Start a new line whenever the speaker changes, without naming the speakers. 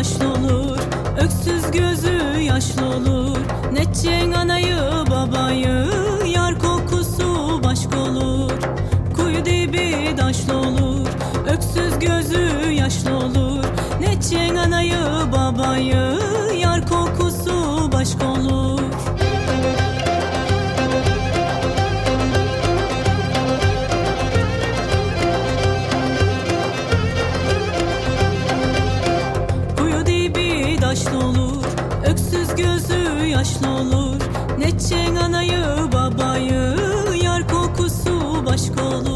daşlı olur, öksüz gözü yaşlı olur. Netçen anayı babayı, yar kokusu başka olur. Kuyu dibi daşlı olur, öksüz gözü yaşlı olur. Netçen anayı babayı, yar kokusu başka olur. Yaşlı olur, öksüz gözü yaşlı olur. Netçen anayı babayı, yar kokusu başka olur.